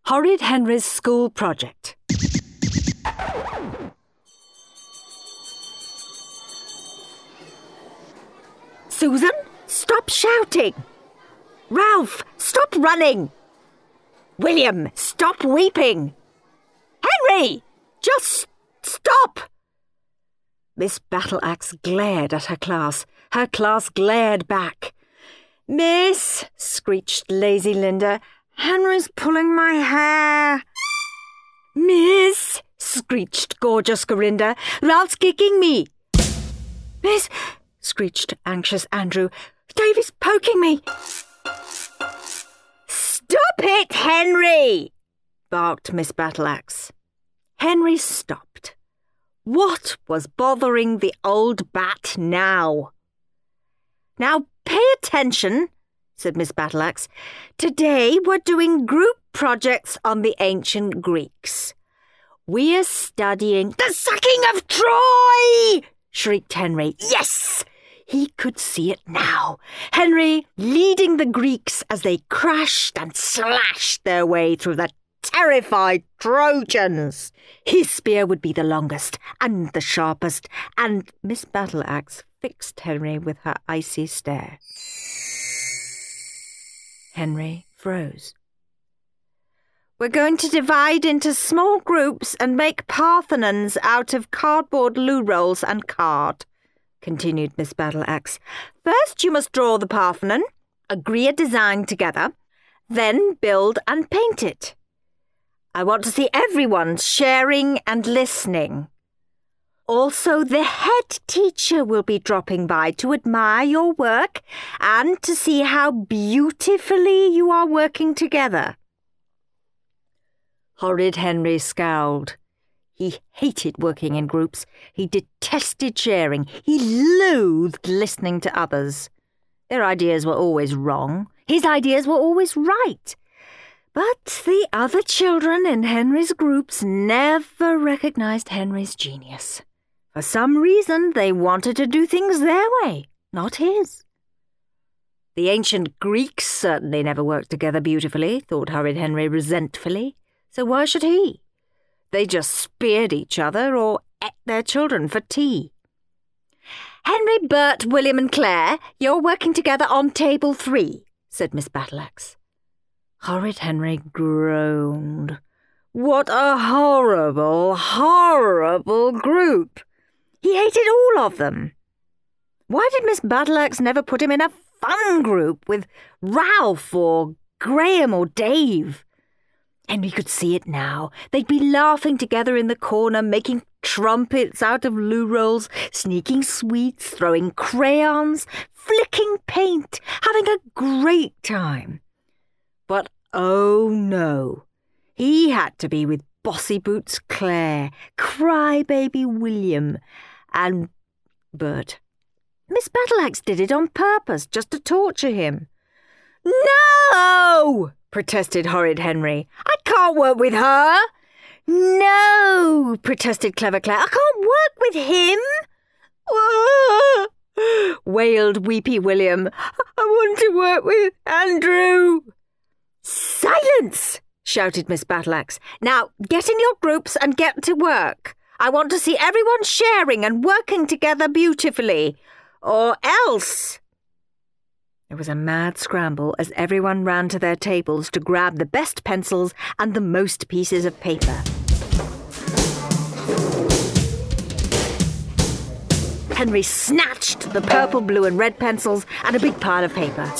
Horrid Henry's School Project. Susan, stop shouting. Ralph, stop running. William, stop weeping. Henry, just stop. Miss Battleaxe glared at her class. Her class glared back. Miss, screeched lazy Linda, Henry's pulling my hair. Miss, screeched gorgeous Corinda, Ralph's kicking me. Miss, screeched anxious Andrew, Davy's poking me. Stop it, Henry, barked Miss Battleaxe. Henry stopped. What was bothering the old bat now? Now pay attention, said Miss Battleaxe. Today we're doing group projects on the ancient Greeks. We're studying the sacking of Troy, shrieked Henry. Yes! He could see it now. Henry leading the Greeks as they crashed and slashed their way through the terrified Trojans. His spear would be the longest and the sharpest, and Miss Battleaxe fixed Henry with her icy stare. Henry froze. We're going to divide into small groups and make Parthenons out of cardboard loo rolls and card, continued Miss Battleaxe. First you must draw the Parthenon, agree a design together, then build and paint it. I want to see everyone sharing and listening. Also, the head teacher will be dropping by to admire your work and to see how beautifully you are working together. Horrid Henry scowled. He hated working in groups. He detested sharing. He loathed listening to others. Their ideas were always wrong. His ideas were always right. But the other children in Henry's groups never recognized Henry's genius. For some reason, they wanted to do things their way, not his. The ancient Greeks certainly never worked together beautifully, thought Horrid Henry resentfully. So why should he? They just speared each other or ate their children for tea. Henry, Bert, William and Claire, you're working together on table 3, said Miss Battleaxe. Horrid Henry groaned. What a horrible, horrible group! He hated all of them. Why did Miss Battleaxe never put him in a fun group with Ralph or Graham or Dave? Henry could see it now. They'd be laughing together in the corner, making trumpets out of loo rolls, sneaking sweets, throwing crayons, flicking paint, having a great time. But oh no, he had to be with Bossy Boots Claire, Crybaby William, and Bert. Miss Battleaxe did it on purpose, just to torture him. No! Protested Horrid Henry. I can't work with her. No, protested Clever Claire. I can't work with him. Wailed Weepy William. I want to work with Andrew. Silence, shouted Miss Battleaxe. Now get in your groups and get to work. I want to see everyone sharing and working together beautifully. Or else... There was a mad scramble as everyone ran to their tables to grab the best pencils and the most pieces of paper. Henry snatched the purple, blue and red pencils and a big pile of paper.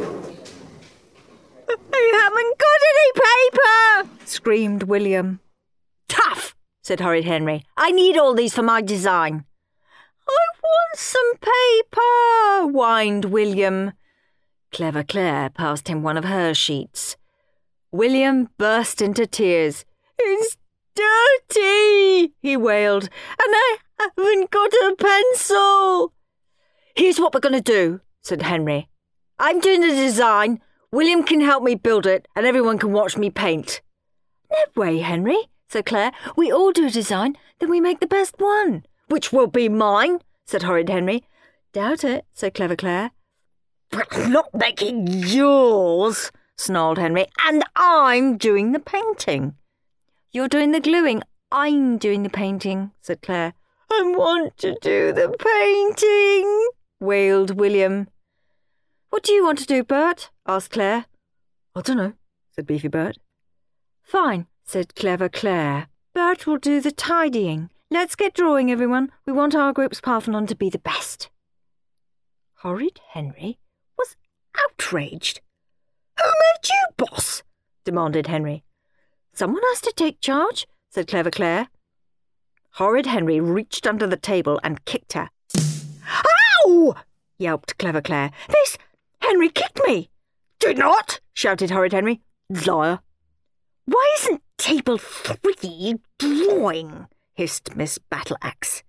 I haven't got any paper, screamed William. Tough, said Horrid Henry. I need all these for my design. I want some paper, whined William. Clever Claire passed him one of her sheets. William burst into tears. It's dirty, he wailed, and I haven't got a pencil. Here's what we're going to do, said Henry. I'm doing the design. William can help me build it, and everyone can watch me paint. No way, Henry, said Claire. We all do a design, then we make the best one. Which will be mine, said Horrid Henry. Doubt it, said Clever Claire. But not making yours, snarled Henry, and I'm doing the painting. You're doing the gluing, I'm doing the painting, said Claire. I want to do the painting, wailed William. What do you want to do, Bert? Asked Claire. I don't know, said Beefy Bert. Fine, said Clever Claire. Bert will do the tidying. Let's get drawing, everyone. We want our group's Parthenon to be the best. Horrid Henry was outraged. Who made you boss? Demanded Henry. Someone has to take charge, said Clever Claire. Horrid Henry reached under the table and kicked her. Ow! Yelped Clever Claire. Miss Henry kicked me. Did not, shouted Horrid Henry. Liar. Why isn't table 3 drawing? Hissed Miss Battleaxe.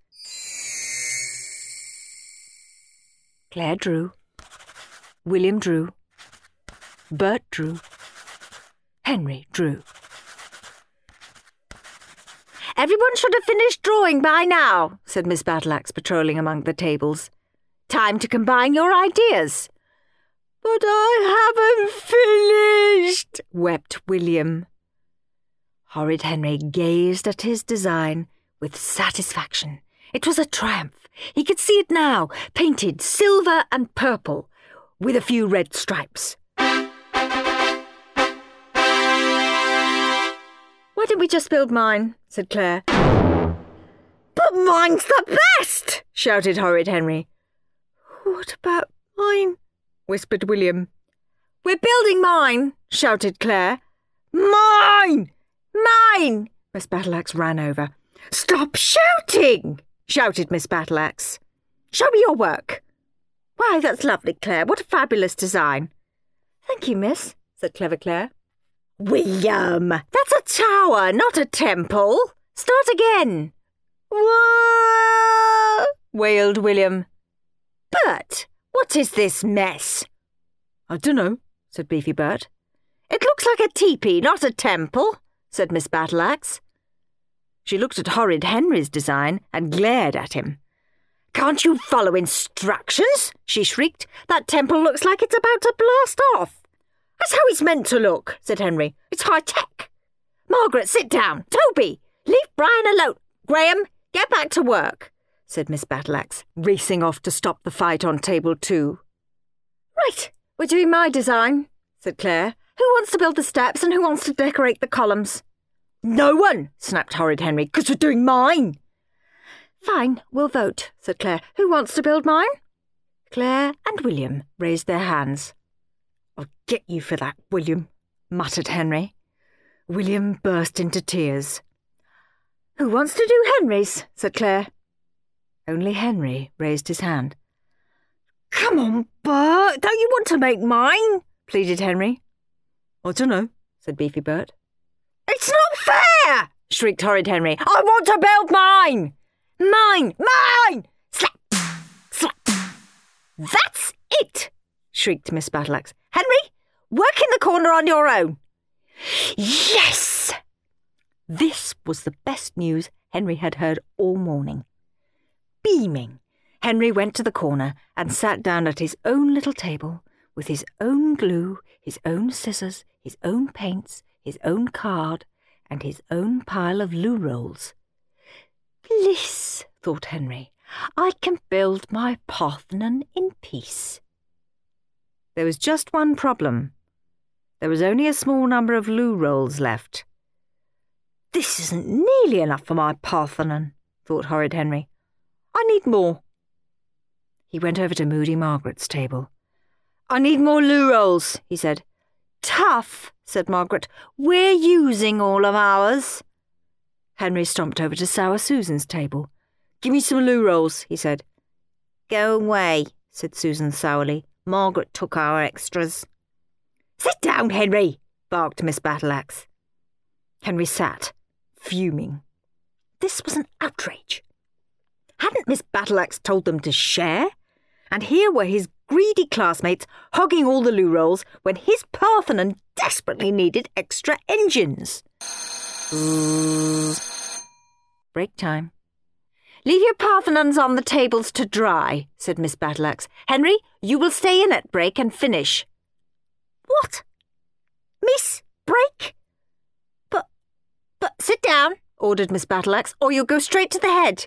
Claire drew. William drew. Bert drew. Henry drew. Everyone should have finished drawing by now, said Miss Battleaxe, patrolling among the tables. Time to combine your ideas. But I haven't finished, wept William. Horrid Henry gazed at his design with satisfaction. It was a triumph. He could see it now, painted silver and purple, with a few red stripes. Why didn't we just build mine? Said Claire. But mine's the best, shouted Horrid Henry. What about mine? Whispered William. We're building mine, shouted Claire. Mine! Mine! Miss Battleaxe ran over. Stop shouting! Shouted Miss Battleaxe. Show me your work. Why, that's lovely, Claire. What a fabulous design. Thank you, miss, said Clever Claire. William, that's a tower, not a temple. Start again. Whoa! Wailed William. Bert, what is this mess? I dunno, said Beefy Bert. It looks like a teepee, not a temple, said Miss Battleaxe. She looked at Horrid Henry's design and glared at him. Can't you follow instructions? She shrieked. That temple looks like it's about to blast off. That's how it's meant to look, said Henry. It's high-tech. Margaret, sit down. Toby, leave Brian alone. Graham, get back to work, said Miss Battleaxe, racing off to stop the fight on table 2. Right, we're doing my design, said Claire. Who wants to build the steps and who wants to decorate the columns? No one, snapped Horrid Henry, because we're doing mine. Fine, we'll vote, said Claire. Who wants to build mine? Claire and William raised their hands. I'll get you for that, William, muttered Henry. William burst into tears. Who wants to do Henry's? Said Claire. Only Henry raised his hand. Come on, Bert, don't you want to make mine? Pleaded Henry. I dunno, said Beefy Bert. It's not fair, shrieked Horrid Henry. I want to build mine. Mine! Mine! Slap! Slap! That's it! Shrieked Miss Battleaxe. Henry, work in the corner on your own. Yes! This was the best news Henry had heard all morning. Beaming, Henry went to the corner and sat down at his own little table with his own glue, his own scissors, his own paints, his own card, and his own pile of loo rolls. Bliss, thought Henry. I can build my Parthenon in peace. There was just one problem. There was only a small number of loo rolls left. This isn't nearly enough for my Parthenon, thought Horrid Henry. I need more. He went over to Moody Margaret's table. I need more loo rolls, he said. Tough, said Margaret. We're using all of ours. Henry stomped over to Sour Susan's table. Give me some loo rolls, he said. Go away, said Susan sourly. Margaret took our extras. Sit down, Henry, barked Miss Battleaxe. Henry sat, fuming. This was an outrage. Hadn't Miss Battleaxe told them to share? And here were his greedy classmates hogging all the loo rolls when his Parthenon desperately needed extra engines. Break time. Leave your Parthenons on the tables to dry, said Miss Battleaxe. Henry, you will stay in at break and finish. What? Miss, break! But sit down, ordered Miss Battleaxe, or you'll go straight to the head.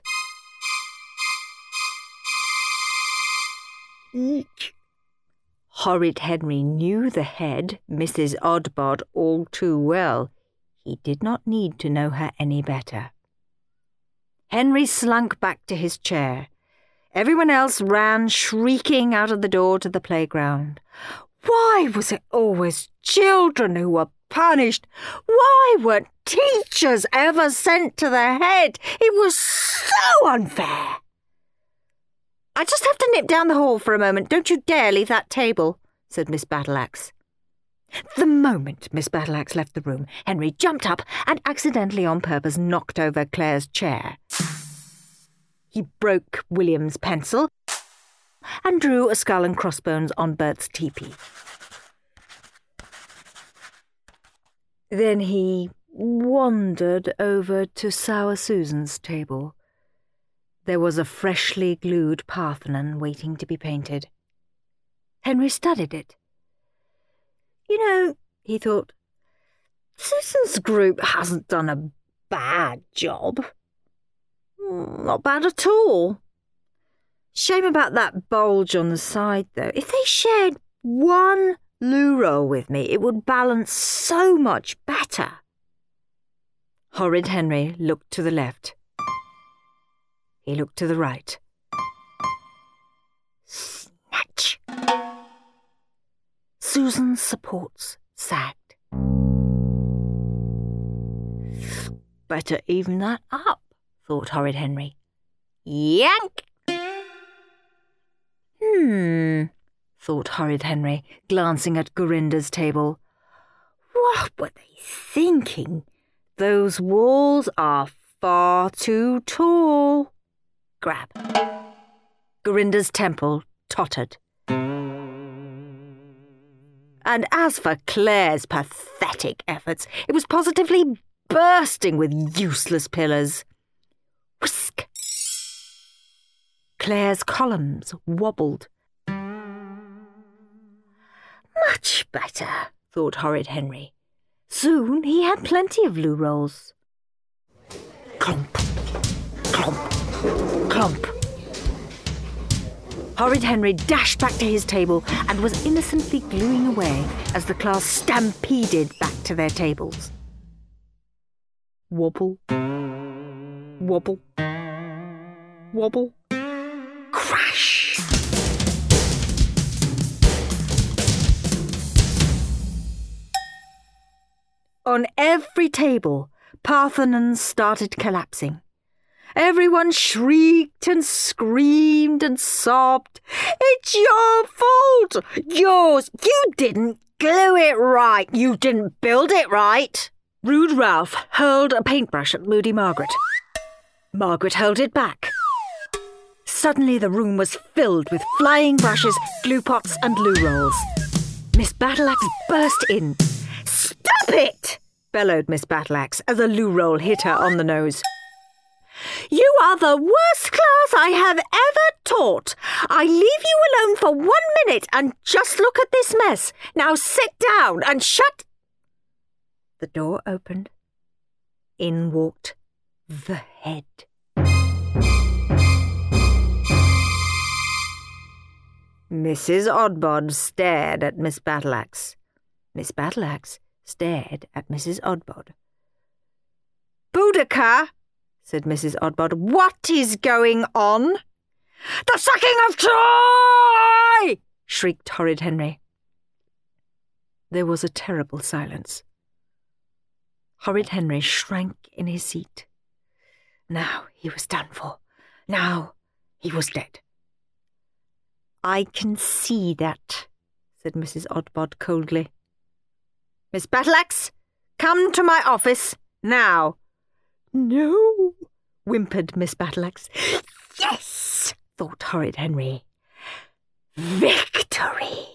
Eek. Horrid Henry knew the head, Mrs. Oddbod, all too well. He did not need to know her any better. Henry slunk back to his chair. Everyone else ran shrieking out of the door to the playground. Why was it always children who were punished? Why weren't teachers ever sent to the head? It was so unfair. I just have to nip down the hall for a moment. Don't you dare leave that table, said Miss Battleaxe. The moment Miss Battleaxe left the room, Henry jumped up and accidentally on purpose knocked over Claire's chair. He broke William's pencil and drew a skull and crossbones on Bert's teepee. Then he wandered over to Sour Susan's table. There was a freshly glued Parthenon waiting to be painted. Henry studied it. You know, he thought, Susan's group hasn't done a bad job. Not bad at all. Shame about that bulge on the side, though. If they shared one loo roll with me, it would balance so much better. Horrid Henry looked to the left. He looked to the right. Snatch! Susan's supports sagged. Better even that up, thought Horrid Henry. Yank! Thought Horrid Henry, glancing at Gorinda's table. What were they thinking? Those walls are far too tall. Grab. Gorinda's temple tottered. And as for Claire's pathetic efforts, it was positively bursting with useless pillars. Whisk! Claire's columns wobbled. Much better, thought Horrid Henry. Soon he had plenty of loo rolls. Clomp, clomp, clomp. Horrid Henry dashed back to his table and was innocently gluing away as the class stampeded back to their tables. Wobble, wobble, wobble, crash! On every table, Parthenons started collapsing. Everyone shrieked and screamed and sobbed. It's your fault! Yours! You didn't glue it right! You didn't build it right! Rude Ralph hurled a paintbrush at Moody Margaret. Margaret hurled it back. Suddenly the room was filled with flying brushes, glue pots and loo rolls. Miss Battleaxe burst in. Stop it! Bellowed Miss Battleaxe as a loo roll hit her on the nose. You are the worst class I have ever taught. I leave you alone for 1 minute and just look at this mess. Now sit down and shut... The door opened. In walked the head. Mrs. Oddbod stared at Miss Battleaxe. Miss Battleaxe stared at Mrs. Oddbod. Boudicca, said Mrs. Oddbod, what is going on? The sucking of joy! Shrieked Horrid Henry. There was a terrible silence. Horrid Henry shrank in his seat. Now he was done for. Now he was dead. I can see that, said Mrs. Oddbod coldly. Miss Battleaxe, come to my office, now. No, whimpered Miss Battleaxe. Yes, thought Horrid Henry. Victory!